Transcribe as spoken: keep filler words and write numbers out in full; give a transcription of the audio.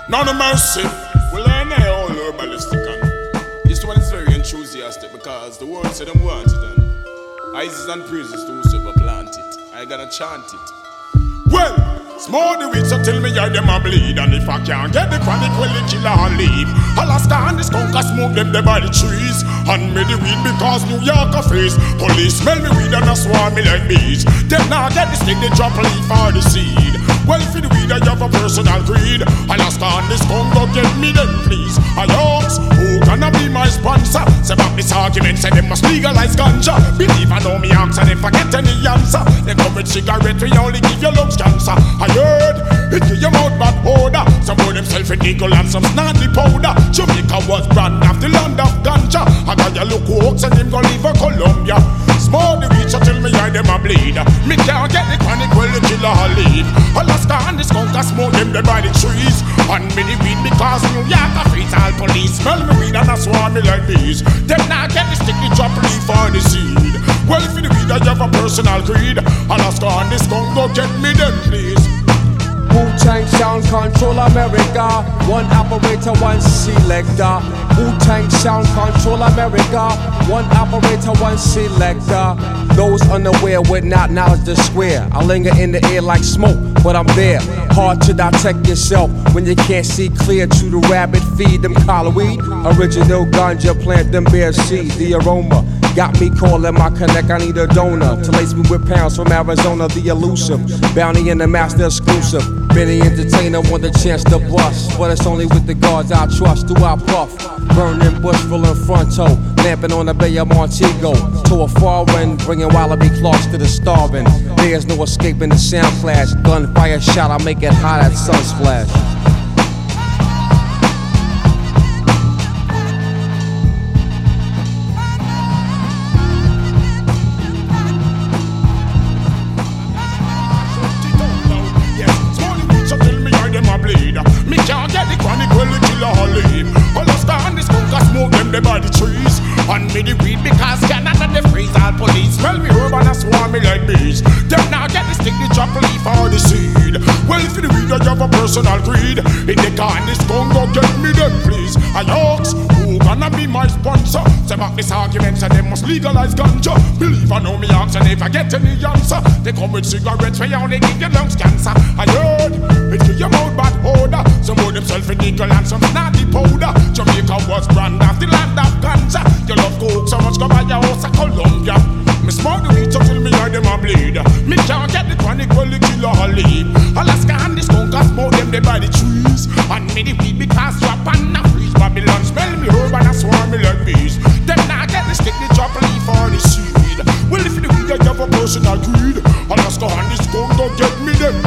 None of mercy. We learn now all herbalistic and this one is very enthusiastic because the world said them want it and Isis and praises to whosoever plant it. I gotta chant it. Well, small the weeds so tell me how them a bleed. And if I can't get the chronic, well the killer I'll leave. Alaska and the skunk a smoke them there by the trees. And me the weed because New York a freeze. Police smell me weed and a swarm me like bees. Them now get the stick, they drop a leaf for the seed. Well for the weed I have a personal greed. Alaska and the skunk go get me them please. I hope who gonna be my sponsor? Say back this argument, say they must legalize ganja. Believe I know me ask and if I get any answer, they come with cigarette we only give you lungs cancer. I heard it give your mouth bad odor. Some boy themself in eagle and some snarly powder. Jamaica was brand of the land of ganja. I got you look hawks and him go leave a Colombia. Small the reach till me eye them a bleed. Me can't get the chronic well the killer a leave. Alaska and the skunk a smoke them dead by the trees. And me the weed because New York a freeze. All police smell me weed and a swarm me like bees. Them now get the sticky drop leaf for the seed. Well for the weed I have a personal greed. Alaska and the skunk go get me them please. Wu-Tang sound control America. One operator, one selector. Wu-Tang sound control America. One operator, one selector. Those unaware would not knowledge the square. I linger in the air like smoke, but I'm there. Hard to detect yourself when you can't see clear to the rabbit. Feed them collar weed. Original ganja plant them bare seeds. The aroma got me calling my connect. I need a donor to lace me with pounds from Arizona. The elusive bounty and the master exclusive. Many entertainer want the chance to bust, but it's only with the guards I trust. Do I puff? Burning bush full in fronto, lamping on the Bay of Montego. To a far wind, bringing Wallaby Clarks to the starving. There's no escaping the sound clash. Gunfire shot, I make it hot at sunsplash. Me can't get the chronic well the killer a leave. Alaska and the skunk a smoke them there by the trees. And me the weed because Canada the freeze. All police smell me herb and a swarm me like bees. Them now get the stick, the drop leaf or the seed. Well for the weed I have a personal greed. In the car and the skunk go get me them please. I ask who gonna be my sponsor? Say back this argument say they must legalize ganja. Believe I know me ask and if I get any answer, they come with cigarettes we only give you lungs cancer. I heard it give your mouth bad odor. Some boy themself in eagle and some snarly powder. Jamaica was brand of the land of ganja. You love coke so much go buy your house a Colombia. Me smoke the weed till me eye them a bleed. Me can't get the chronic well the killer a leave. Alaska and the skunk a smoke them dead by the trees. And me the weed because drop and a freeze. Babylon smell me herb and a swarm me like bees. Them now get the stick, the drop leaf for the seed. Well if the weed I have a personal greed. Alaska and the skunk don't get me them.